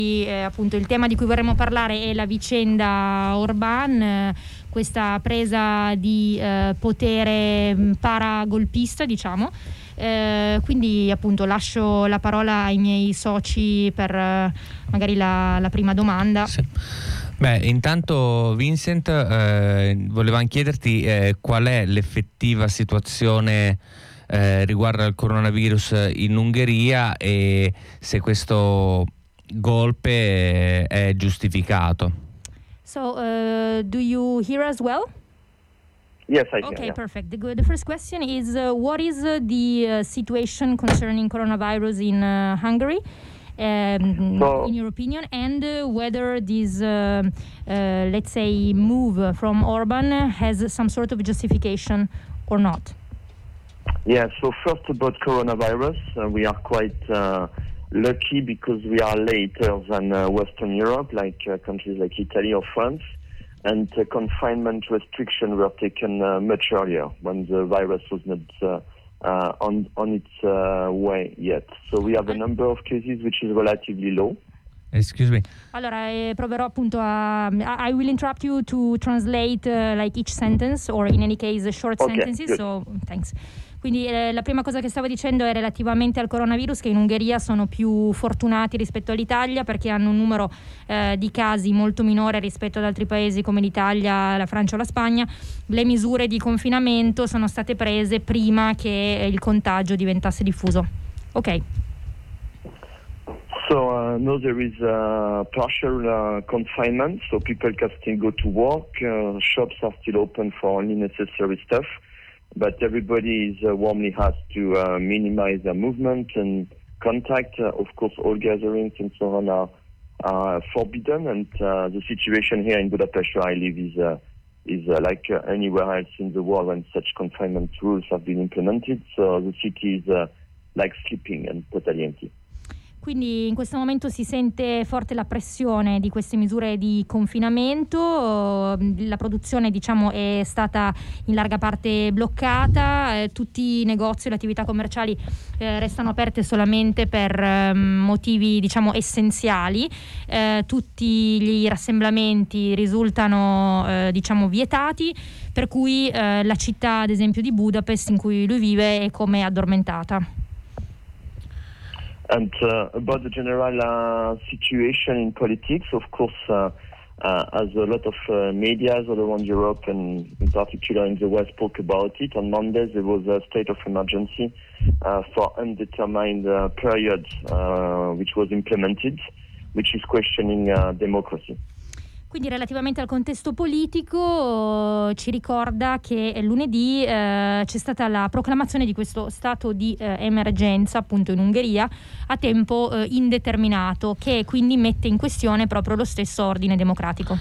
Appunto il tema di cui vorremmo parlare è la vicenda Orbán, questa presa di potere paragolpista, diciamo. Quindi appunto lascio la parola ai miei soci per magari la prima domanda. Sì. Beh, intanto Vincent, volevamo chiederti qual è l'effettiva situazione riguardo al coronavirus in Ungheria e se questo golpe è giustificato. So, do you hear us well? Yes, I can. Okay, Yeah. perfect. The first question is, what is the situation concerning coronavirus in Hungary, in your opinion, and whether this, let's say, move from Orban has some sort of justification or not? Yeah, so first about coronavirus, we are quite lucky because we are later than Western Europe, like countries like Italy or France. And confinement restrictions were taken much earlier when the virus was not on its way yet. So we have a number of cases which is relatively low. Excuse me. Allora, proverò appunto I will interrupt you to translate like each sentence, or in any case short sentences, good. so thanks. Quindi la prima cosa che stavo dicendo è relativamente al coronavirus, che in Ungheria sono più fortunati rispetto all'Italia perché hanno un numero di casi molto minore rispetto ad altri paesi come l'Italia, la Francia o la Spagna. Le misure di confinamento sono state prese prima che il contagio diventasse diffuso. Ok. So no, there is partial confinement, so people can still go to work, shops are still open for only necessary stuff. But everybody is warmly asked to minimize their movement and contact. Of course, all gatherings and so on are forbidden. And the situation here in Budapest, where I live, is like anywhere else in the world when such confinement rules have been implemented. So the city is like sleeping and totally empty. Quindi in questo momento si sente forte la pressione di queste misure di confinamento, la produzione diciamo è stata in larga parte bloccata, tutti i negozi e le attività commerciali restano aperte solamente per motivi diciamo essenziali, tutti gli rassemblamenti risultano diciamo vietati, per cui la città ad esempio di Budapest in cui lui vive è come addormentata. And about the general situation in politics, of course, as a lot of media all around Europe and in particular in the West spoke about it, on Monday there was a state of emergency for undetermined period which was implemented, which is questioning democracy. Quindi relativamente al contesto politico ci ricorda che lunedì c'è stata la proclamazione di questo stato di emergenza appunto in Ungheria a tempo indeterminato, che quindi mette in questione proprio lo stesso ordine democratico.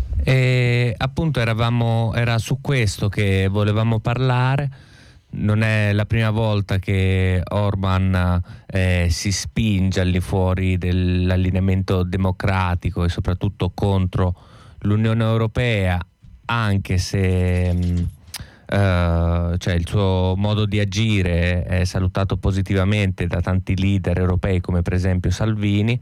E appunto era su questo che volevamo parlare. Non è la prima volta che Orban si spinge al di fuori dell'allineamento democratico e soprattutto contro l'Unione Europea, anche se cioè il suo modo di agire è salutato positivamente da tanti leader europei come per esempio Salvini.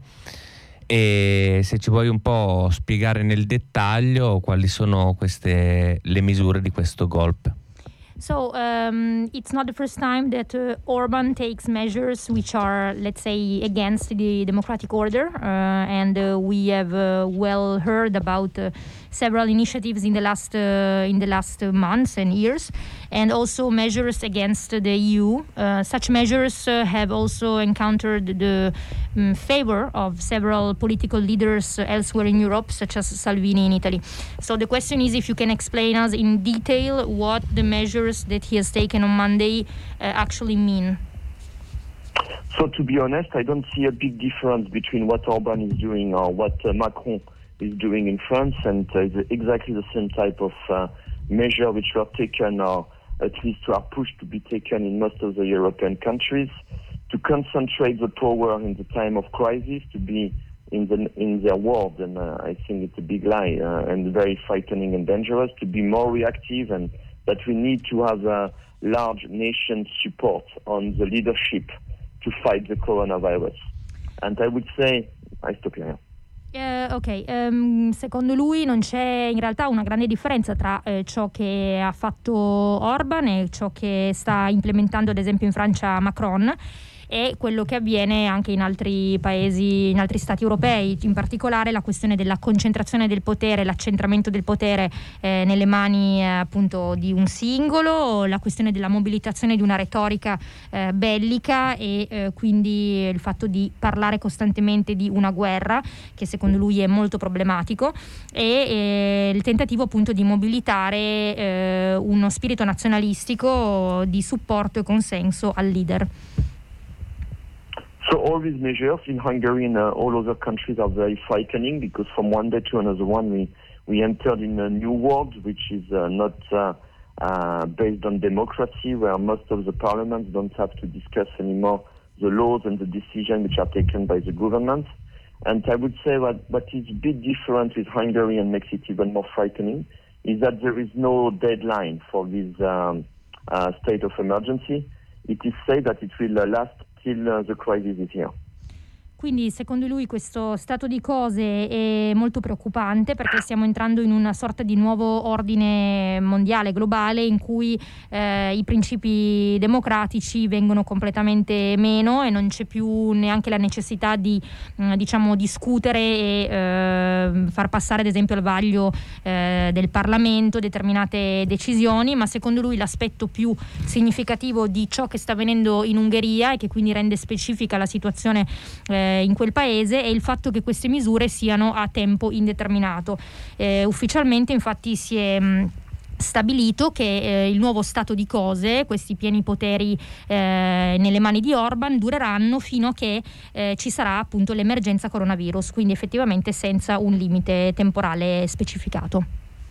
E se ci vuoi un po' spiegare nel dettaglio quali sono le misure di questo golpe. So it's not the first time that Orban takes measures which are, let's say, against the democratic order, and we have well heard about several initiatives in the last months and years, and also measures against the EU. Such measures have also encountered the favor of several political leaders elsewhere in Europe, such as Salvini in Italy. So the question is if you can explain us in detail what the measures that he has taken on Monday actually mean. So to be honest, I don't see a big difference between what Orban is doing or what Macron is doing in France, and it's exactly the same type of measure which were taken, or at least are pushed to be taken in most of the European countries, to concentrate the power in the time of crisis, to be in their world, and I think it's a big lie and very frightening and dangerous, to be more reactive, and that we need to have a large nation support on the leadership to fight the coronavirus. And I would say, I stop here. Secondo lui non c'è in realtà una grande differenza tra ciò che ha fatto Orban e ciò che sta implementando ad esempio in Francia Macron e quello che avviene anche in altri paesi, in altri stati europei, in particolare la questione della concentrazione del potere, l'accentramento del potere nelle mani appunto di un singolo, la questione della mobilitazione di una retorica bellica e quindi il fatto di parlare costantemente di una guerra che secondo lui è molto problematico e il tentativo appunto di mobilitare uno spirito nazionalistico di supporto e consenso al leader. So all these measures in Hungary and all other countries are very frightening because from one day to another one we entered in a new world which is not based on democracy, where most of the parliaments don't have to discuss anymore the laws and the decisions which are taken by the government. And I would say what is a bit different with Hungary and makes it even more frightening is that there is no deadline for this state of emergency. It is said that it will last till the crisis is here. Quindi secondo lui questo stato di cose è molto preoccupante perché stiamo entrando in una sorta di nuovo ordine mondiale, globale, in cui i principi democratici vengono completamente meno e non c'è più neanche la necessità di discutere e far passare ad esempio al vaglio del Parlamento determinate decisioni, ma secondo lui l'aspetto più significativo di ciò che sta avvenendo in Ungheria e che quindi rende specifica la situazione in quel paese è il fatto che queste misure siano a tempo indeterminato. Ufficialmente infatti si è stabilito che il nuovo stato di cose, questi pieni poteri nelle mani di Orban, dureranno fino a che ci sarà appunto l'emergenza coronavirus, quindi effettivamente senza un limite temporale specificato.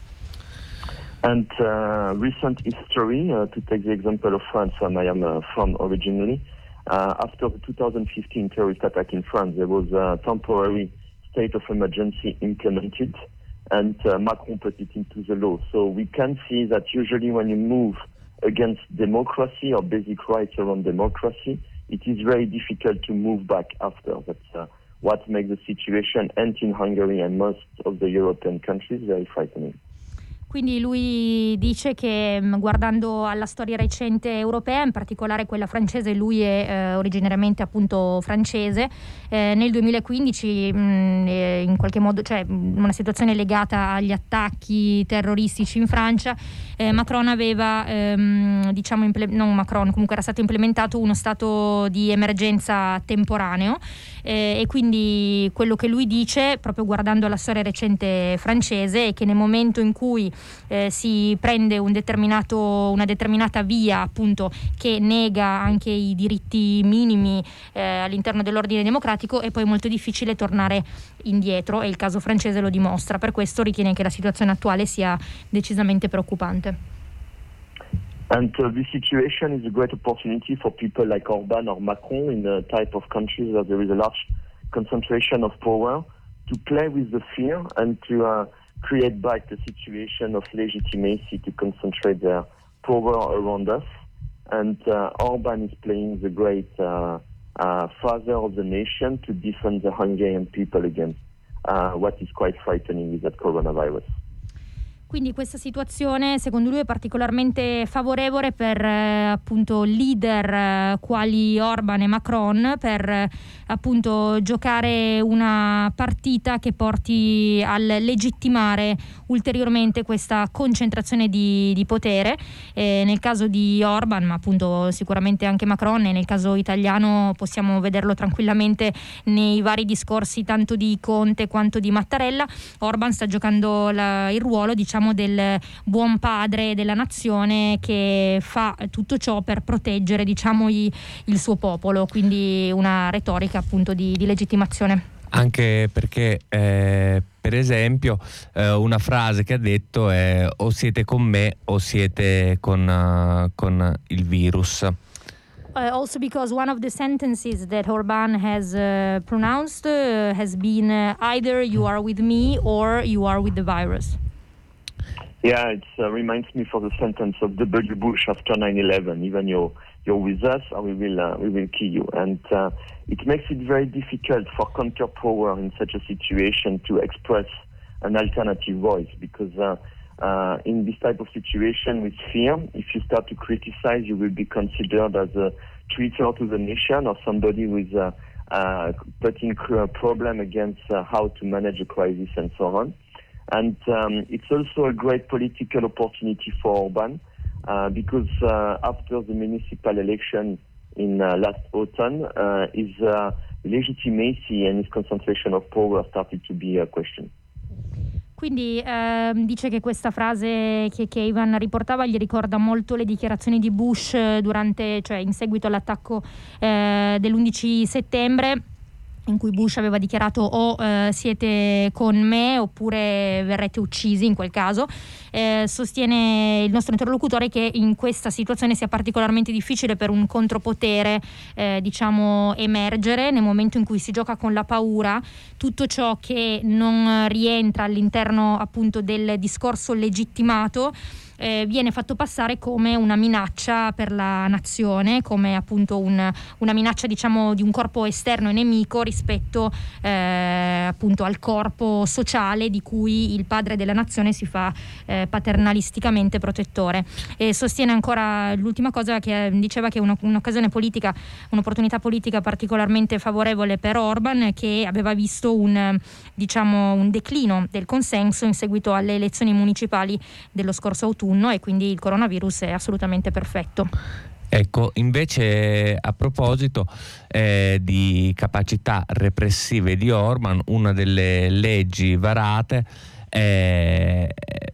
And recent history, to take the example of France, where I am from originally, after the 2015 terrorist attack in France, there was a temporary state of emergency implemented, and Macron put it into the law. So we can see that usually when you move against democracy or basic rights around democracy, it is very difficult to move back after. That's what makes the situation, and in Hungary and most of the European countries, very frightening. Quindi lui dice che guardando alla storia recente europea, in particolare quella francese, lui è originariamente appunto francese, nel 2015 in qualche modo, cioè una situazione legata agli attacchi terroristici in Francia, Macron aveva comunque era stato implementato uno stato di emergenza temporaneo e quindi quello che lui dice, proprio guardando alla storia recente francese, è che nel momento in cui si prende una determinata via appunto che nega anche i diritti minimi all'interno dell'ordine democratico, è poi molto difficile tornare indietro e il caso francese lo dimostra. Per questo ritiene che la situazione attuale sia decisamente preoccupante. And this situation is a great opportunity for people like Orban or Macron in the type of countries where there is a large concentration of power to play with the fear and to create back the situation of legitimacy to concentrate their power around us. And Orban is playing the great father of the nation to defend the Hungarian people against what is quite frightening is that coronavirus. Quindi questa situazione secondo lui è particolarmente favorevole per appunto leader quali Orban e Macron per appunto giocare una partita che porti al legittimare ulteriormente questa concentrazione di potere. Nel caso di Orban, ma appunto sicuramente anche Macron, e nel caso italiano possiamo vederlo tranquillamente nei vari discorsi tanto di Conte quanto di Mattarella, Orban sta giocando il ruolo del buon padre della nazione che fa tutto ciò per proteggere il suo popolo, quindi una retorica appunto di legittimazione. Anche perché per esempio una frase che ha detto è o siete con me o siete con il virus. Also because one of the sentences that Orban has pronounced has been either you are with me or you are with the virus. Yeah, it reminds me for the sentence of W. Bush after 9/11. Even your you're with us or we will kill you. And it makes it very difficult for counterpower in such a situation to express an alternative voice, because in this type of situation with fear, if you start to criticize, you will be considered as a traitor to the nation or somebody who is putting a problem against how to manage a crisis and so on. And it's also a great political opportunity for Orban, because after the municipal election in last autumn, his legitimacy and his concentration of power started to be questioned. Quindi dice che questa frase che Ivan riportava gli ricorda molto le dichiarazioni di Bush cioè in seguito all'attacco dell'11 settembre, in cui Bush aveva dichiarato o siete con me oppure verrete uccisi in quel caso. Sostiene il nostro interlocutore che in questa situazione sia particolarmente difficile per un contropotere emergere nel momento in cui si gioca con la paura. Tutto ciò che non rientra all'interno appunto del discorso legittimato viene fatto passare come una minaccia per la nazione, come appunto una minaccia di un corpo esterno e nemico rispetto appunto al corpo sociale di cui il padre della nazione si fa paternalisticamente protettore. E sostiene ancora l'ultima cosa, che diceva che un'occasione politica, un'opportunità politica particolarmente favorevole per Orban, che aveva visto un declino del consenso in seguito alle elezioni municipali dello scorso autunno, e quindi il coronavirus è assolutamente perfetto. Ecco, invece a proposito di capacità repressive di Orban, una delle leggi varate è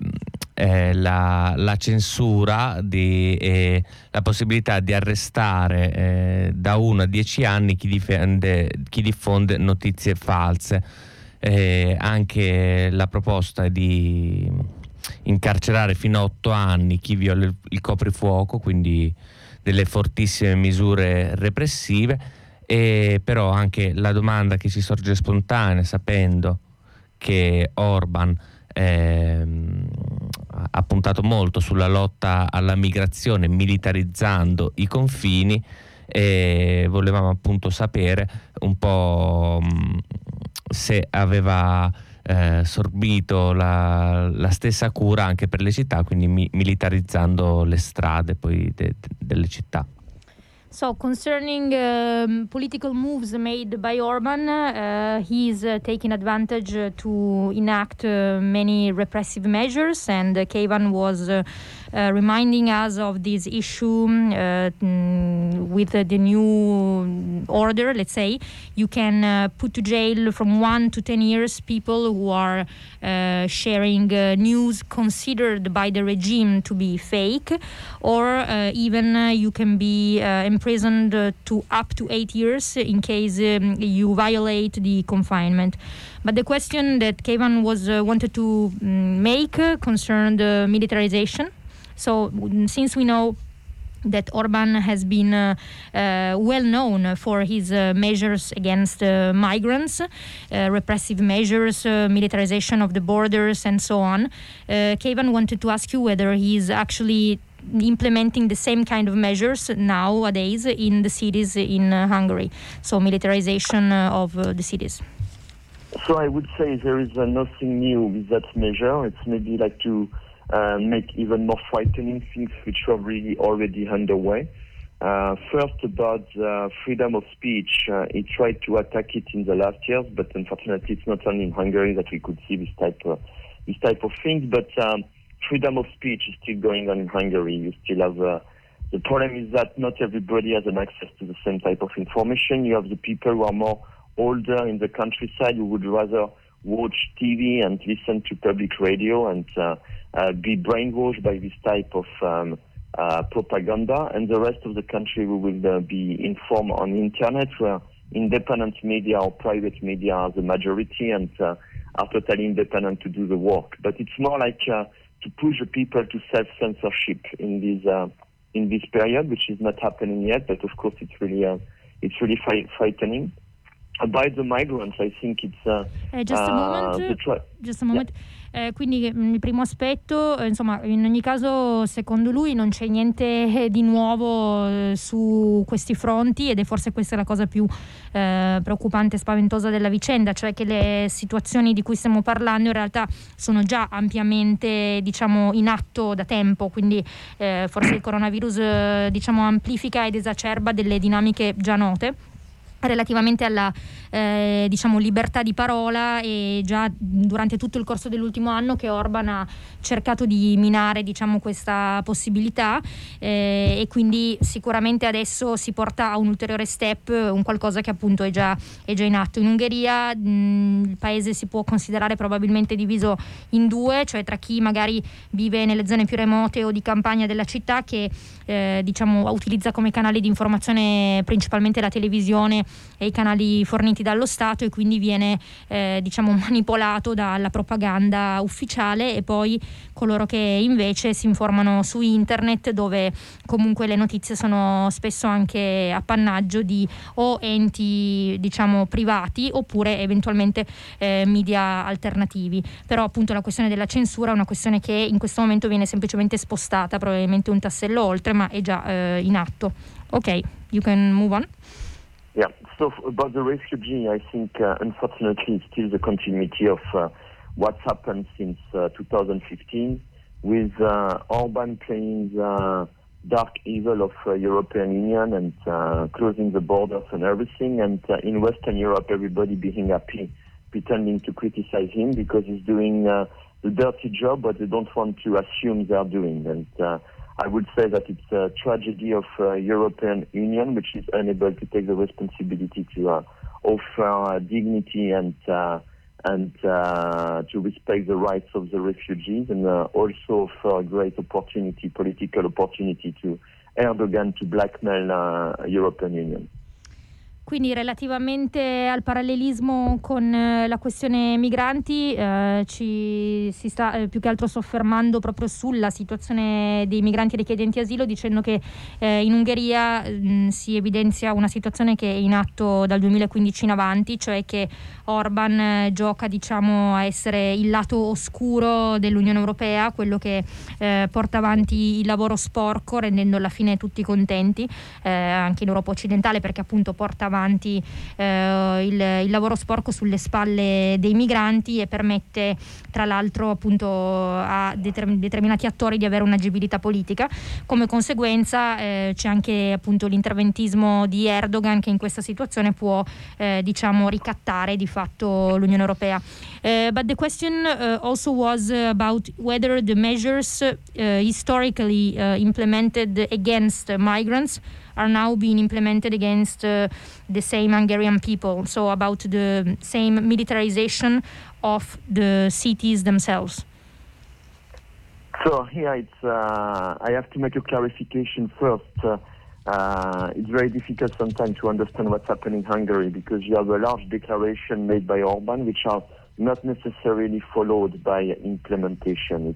la censura la possibilità di arrestare da 1 a 10 anni chi diffonde notizie false. Anche la proposta di incarcerare fino a 8 anni chi viola il coprifuoco, quindi delle fortissime misure repressive. E però anche la domanda che ci sorge spontanea, sapendo che Orban ha puntato molto sulla lotta alla migrazione, militarizzando i confini, e volevamo appunto sapere un po' se aveva sorbito la stessa cura anche per le città, quindi militarizzando le strade poi delle città. So concerning political moves made by Orban, he's taking advantage to enact many repressive measures, and Keivan was reminding us of this issue with the new order. Let's say you can put to jail from 1 to 10 years people who are sharing news considered by the regime to be fake, or even you can be imprisoned to up to 8 years in case you violate the confinement. But the question that Keivan was wanted to make concerned militarization. So since we know that Orban has been well known for his measures against migrants, repressive measures, militarization of the borders and so on, Keivan wanted to ask you whether he's actually implementing the same kind of measures nowadays in the cities in Hungary, so militarization of the cities. So I would say there is nothing new with that measure. It's maybe like to make even more frightening things which are really already underway. First, about freedom of speech, he tried to attack it in the last years, but unfortunately it's not only in Hungary that we could see this type of things, but freedom of speech is still going on in Hungary. You still have the problem is that not everybody has an access to the same type of information. You have the people who are more older in the countryside who would rather watch TV and listen to public radio and be brainwashed by this type of propaganda, and the rest of the country we will be informed on the internet, where independent media or private media are the majority and are totally independent to do the work. But it's more like to push the people to self-censorship in this period, which is not happening yet. But of course, it's really frightening. by the migrants. I think it's just a moment. Quindi il primo aspetto, insomma, in ogni caso secondo lui non c'è niente di nuovo su questi fronti, ed è forse questa la cosa più preoccupante e spaventosa della vicenda, cioè che le situazioni di cui stiamo parlando in realtà sono già ampiamente, diciamo, in atto da tempo, quindi forse il coronavirus diciamo amplifica ed esacerba delle dinamiche già note relativamente alla diciamo libertà di parola. E già durante tutto il corso dell'ultimo anno che Orban ha cercato di minare, diciamo, questa possibilità, e quindi sicuramente adesso si porta a un ulteriore step, un qualcosa che appunto è già in atto. In Ungheria il paese si può considerare probabilmente diviso in due, cioè tra chi magari vive nelle zone più remote o di campagna della città, che diciamo utilizza come canale di informazione principalmente la televisione e i canali forniti dallo Stato, e quindi viene diciamo manipolato dalla propaganda ufficiale, e poi coloro che invece si informano su internet, dove comunque le notizie sono spesso anche appannaggio di o enti, diciamo, privati, oppure eventualmente media alternativi. Però appunto la questione della censura è una questione che in questo momento viene semplicemente spostata probabilmente un tassello oltre, ma è già in atto. Ok, you can move on. Yeah, so about the refugee, I think unfortunately it's still the continuity of what's happened since 2015, with Orban playing the dark evil of European Union and closing the borders and everything, and in Western Europe everybody being happy, pretending to criticize him because he's doing the dirty job, but they don't want to assume they're doing. And I would say that it's a tragedy of European Union, which is unable to take the responsibility to offer dignity and to respect the rights of the refugees, and also offer a great opportunity, political opportunity to Erdogan to blackmail European Union. Quindi relativamente al parallelismo con la questione migranti, ci si sta più che altro soffermando proprio sulla situazione dei migranti richiedenti asilo, dicendo che in Ungheria si evidenzia una situazione che è in atto dal 2015 in avanti, cioè che Orban gioca, diciamo, a essere il lato oscuro dell'Unione Europea, quello che porta avanti il lavoro sporco, rendendo alla fine tutti contenti, anche in Europa occidentale, perché appunto porta avanti il lavoro sporco sulle spalle dei migranti, e permette tra l'altro appunto a determinati attori di avere un'agibilità politica. Come conseguenza c'è anche appunto l'interventismo di Erdogan, che in questa situazione può diciamo ricattare di fatto l'Unione Europea. But the question also was about whether the measures historically implemented against migrants are now being implemented against the same Hungarian people, so about the same militarization of the cities themselves. So here it's I have to make a clarification first. It's very difficult sometimes to understand what's happening in Hungary, because you have a large declaration made by Orban, which are not necessarily followed by implementation.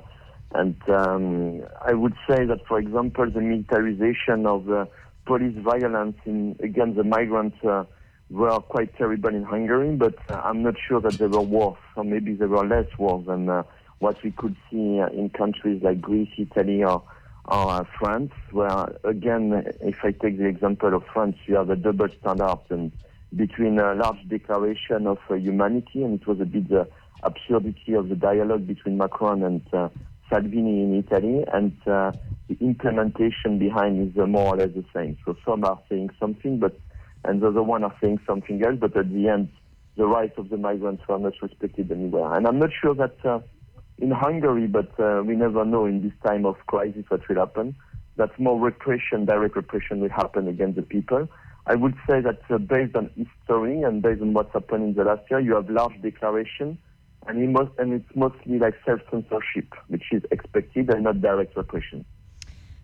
I would say that, for example, the militarization of police violence against the migrants were quite terrible in Hungary, but I'm not sure that they were worse, or maybe they were less worse than what we could see in countries like Greece, Italy, or France, where, again, if I take the example of France, you have a double standard and between a large declaration of humanity, and it was a bit the absurdity of the dialogue between Macron and Salvini in Italy, and the implementation behind is more or less the same. So some are saying something, and the other one are saying something else, but at the end, the rights of the migrants were not respected anywhere. And I'm not sure that in Hungary, but we never know in this time of crisis what will happen, that more repression, direct repression will happen against the people. I would say that based on history and based on what's happened in the last year, you have large declaration, and it's mostly like self-censorship, which is expected, and not direct repression.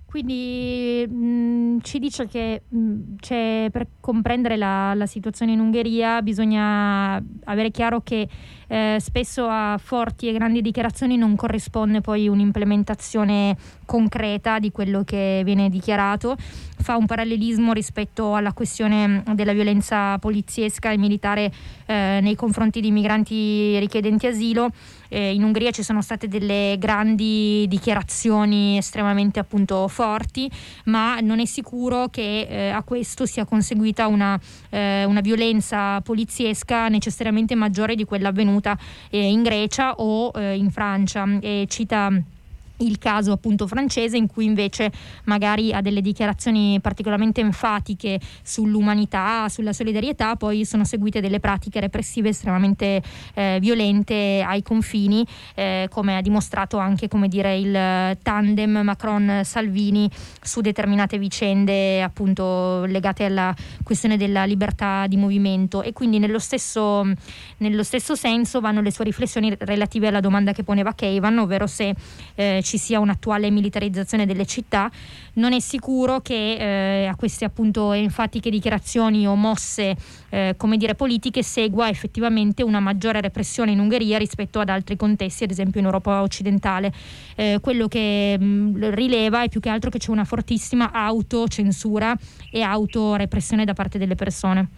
Quindi ci dice che per comprendere la situazione in Ungheria bisogna avere chiaro che spesso a forti e grandi dichiarazioni non corrisponde poi un'implementazione concreta di quello che viene dichiarato. Fa un parallelismo rispetto alla questione della violenza poliziesca e militare nei confronti di migranti richiedenti asilo. In Ungheria ci sono state delle grandi dichiarazioni estremamente appunto forti, ma non è sicuro che a questo sia conseguita una violenza poliziesca necessariamente maggiore di quella avvenuta in Grecia o in Francia. Cita il caso appunto francese, in cui invece magari ha delle dichiarazioni particolarmente enfatiche sull'umanità, sulla solidarietà, poi sono seguite delle pratiche repressive estremamente violente ai confini, come ha dimostrato anche, come dire, il tandem Macron-Salvini su determinate vicende appunto legate alla questione della libertà di movimento. E quindi nello stesso senso vanno le sue riflessioni relative alla domanda che poneva Keivan, ovvero se ci sia un'attuale militarizzazione delle città. Non è sicuro che a queste appunto enfatiche dichiarazioni o mosse come dire politiche segua effettivamente una maggiore repressione in Ungheria rispetto ad altri contesti, ad esempio in Europa occidentale. Quello che rileva è più che altro che c'è una fortissima autocensura e autorepressione da parte delle persone.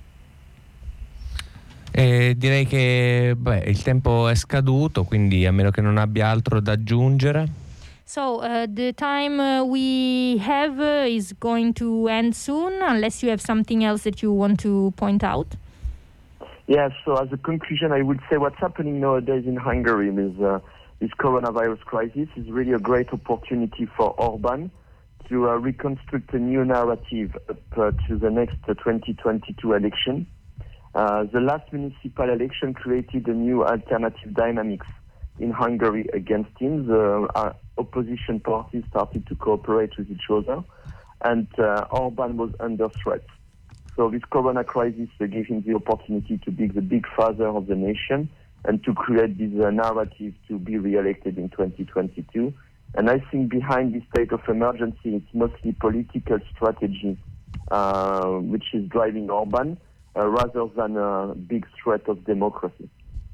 Direi che il tempo è scaduto, quindi a meno che non abbia altro da aggiungere. So the time we have is going to end soon, unless you have something else that you want to point out. Yes, so as a conclusion, I would say what's happening nowadays in Hungary is this coronavirus crisis is really a great opportunity for Orban to reconstruct a new narrative up to the next 2022 election. The last municipal election created a new alternative dynamics in Hungary against him. The opposition parties started to cooperate with each other, and Orban was under threat. So this corona crisis gave him the opportunity to be the big father of the nation and to create this narrative to be re-elected in 2022. And I think behind this state of emergency, it's mostly political strategy which is driving Orban, rather than a big threat of democracy.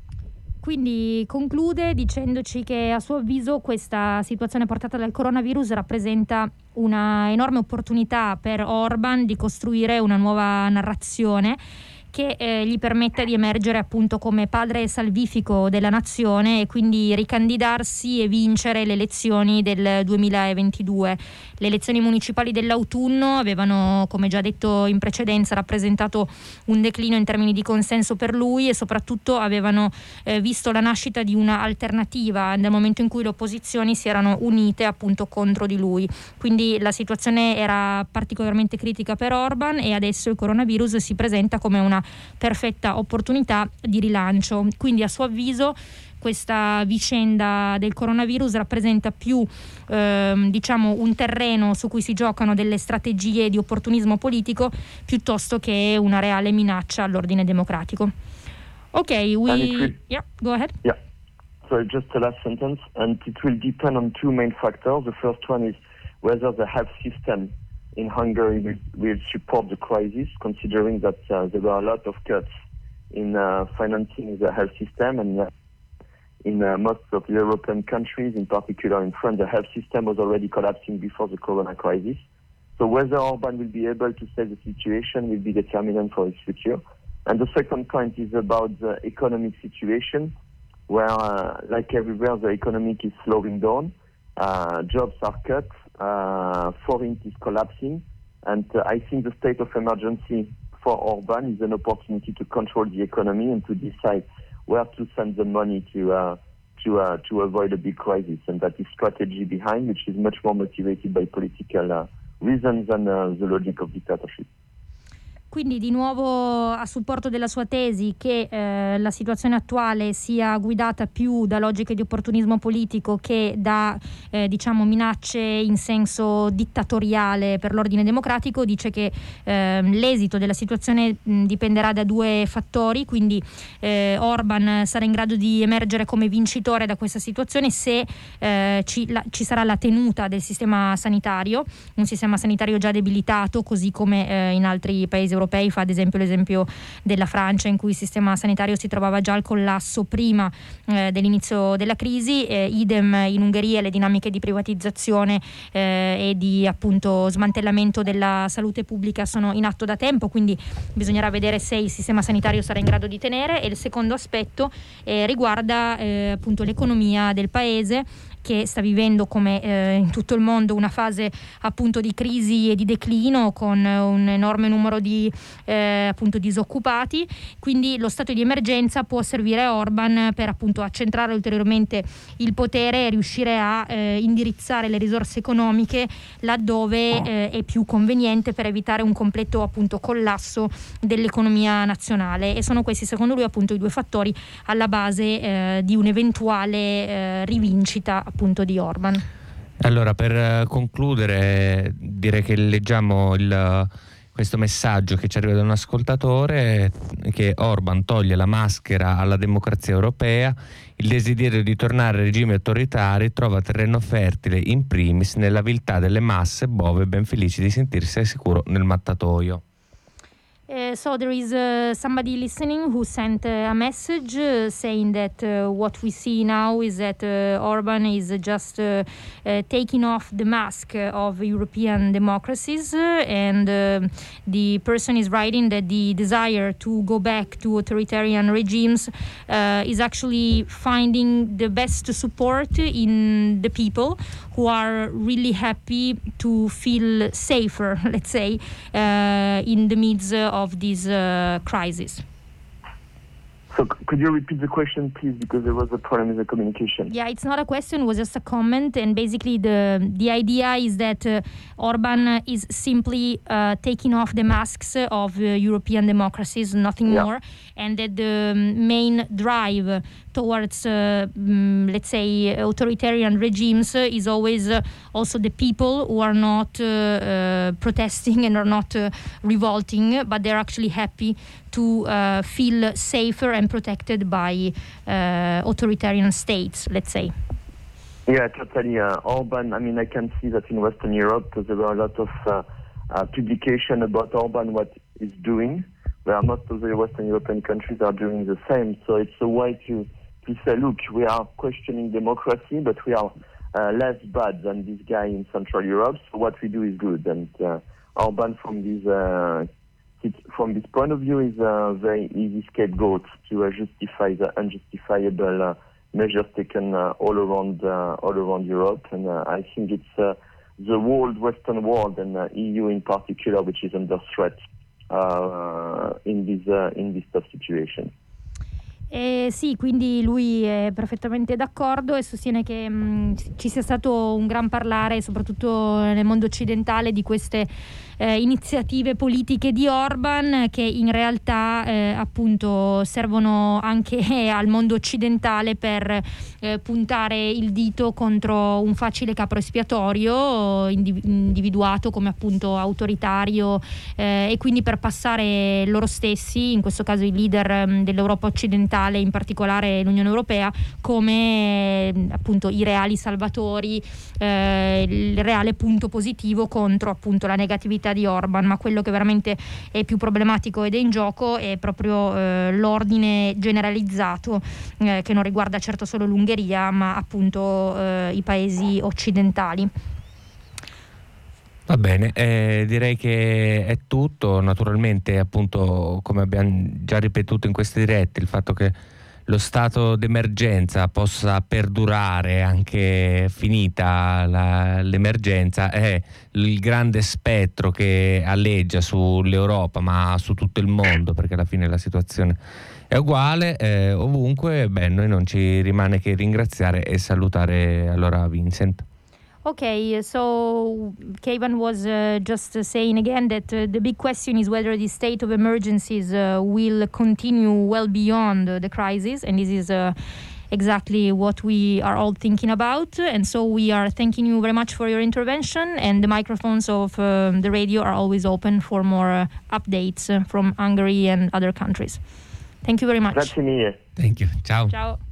Quindi conclude dicendoci che a suo avviso questa situazione portata dal coronavirus rappresenta una enorme opportunità per Orban di costruire una nuova narrazione che gli permetta di emergere appunto come padre salvifico della nazione e quindi ricandidarsi e vincere le elezioni del 2022. Le elezioni municipali dell'autunno avevano, come già detto in precedenza, rappresentato un declino in termini di consenso per lui e soprattutto avevano visto la nascita di una alternativa nel momento in cui le opposizioni si erano unite appunto contro di lui. Quindi la situazione era particolarmente critica per Orban e adesso il coronavirus si presenta come una perfetta opportunità di rilancio. Quindi a suo avviso questa vicenda del coronavirus rappresenta più diciamo un terreno su cui si giocano delle strategie di opportunismo politico piuttosto che una reale minaccia all'ordine democratico. Okay, go ahead. Yeah. So just the last sentence, and it will depend on two main factors. The first one is whether the health system in Hungary will support the crisis, considering that there were a lot of cuts in financing the health system, and in most of the European countries, in particular in France, the health system was already collapsing before the corona crisis. So whether Orban will be able to save the situation will be determinant for his future. And the second point is about the economic situation, where, like everywhere, the economy is slowing down, jobs are cut, forint is collapsing, and I think the state of emergency for Orban is an opportunity to control the economy and to decide where to send the money to avoid a big crisis, and that is strategy behind, which is much more motivated by political reasons than the logic of dictatorship. Quindi di nuovo a supporto della sua tesi che la situazione attuale sia guidata più da logiche di opportunismo politico che da minacce in senso dittatoriale per l'ordine democratico, dice che l'esito della situazione dipenderà da due fattori, quindi Orban sarà in grado di emergere come vincitore da questa situazione se ci sarà la tenuta del sistema sanitario, un sistema sanitario già debilitato, così come in altri paesi europei, fa ad esempio l'esempio della Francia, in cui il sistema sanitario si trovava già al collasso prima dell'inizio della crisi, idem in Ungheria. Le dinamiche di privatizzazione e di appunto smantellamento della salute pubblica sono in atto da tempo, quindi bisognerà vedere se il sistema sanitario sarà in grado di tenere. E il secondo aspetto riguarda appunto l'economia del paese, che sta vivendo come in tutto il mondo una fase appunto di crisi e di declino, con un enorme numero di appunto disoccupati. Quindi lo stato di emergenza può servire a Orban per appunto accentrare ulteriormente il potere e riuscire a indirizzare le risorse economiche laddove è più conveniente, per evitare un completo appunto collasso dell'economia nazionale. E sono questi secondo lui appunto i due fattori alla base di un'eventuale rivincita appunto di Orban. Allora, per concludere, direi che leggiamo questo messaggio che ci arriva da un ascoltatore, che Orban toglie la maschera alla democrazia europea, il desiderio di tornare a regimi autoritari trova terreno fertile in primis nella viltà delle masse bove ben felici di sentirsi al sicuro nel mattatoio. So there is somebody listening who sent a message saying that what we see now is that Orban is just taking off the mask of European democracies, and the person is writing that the desire to go back to authoritarian regimes is actually finding the best support in the people who are really happy to feel safer, let's say, in the midst of this crisis. So could you repeat the question, please, because there was a problem with the communication? Yeah, it's not a question, it was just a comment, and basically the idea is that Orban is simply taking off the masks of European democracies, nothing more, and that the main drive towards, let's say, authoritarian regimes is always also the people who are not protesting and are not revolting, but they're actually happy to feel safer and protected by authoritarian states, let's say. Yeah, totally. Orban, I mean, I can see that in Western Europe there are a lot of publication about Orban, what he's doing, where most of the Western European countries are doing the same. So it's a way to say, look, we are questioning democracy, but we are less bad than this guy in Central Europe, so what we do is good. And Orban, from this point of view, is a very easy scapegoat to justify the unjustifiable measures taken all around Europe. And I think it's the Western world, and EU in particular, which is under threat in this tough situation. Sì, quindi lui è perfettamente d'accordo e sostiene che ci sia stato un gran parlare, soprattutto nel mondo occidentale, di queste iniziative politiche di Orban, che in realtà appunto servono anche al mondo occidentale per puntare il dito contro un facile capro espiatorio individuato come appunto autoritario, e quindi per passare loro stessi, in questo caso i leader dell'Europa occidentale, in particolare l'Unione Europea, come appunto i reali salvatori, il reale punto positivo contro appunto la negatività di Orban. Ma quello che veramente è più problematico ed è in gioco è proprio l'ordine generalizzato, che non riguarda certo solo l'Ungheria, ma appunto i paesi occidentali. Va bene, direi che è tutto. Naturalmente, appunto, come abbiamo già ripetuto in queste dirette, il fatto che lo stato d'emergenza possa perdurare anche finita l'emergenza è il grande spettro che alleggia sull'Europa, ma su tutto il mondo, perché alla fine la situazione è uguale ovunque. Beh, noi non ci rimane che ringraziare e salutare allora Vincent. Okay, so Keivan was just saying again that the big question is whether the state of emergencies will continue well beyond the crisis, and this is exactly what we are all thinking about. And so we are thanking you very much for your intervention, and the microphones of the radio are always open for more updates from Hungary and other countries. Thank you very much. Grazie mille. Thank you. Ciao. Ciao.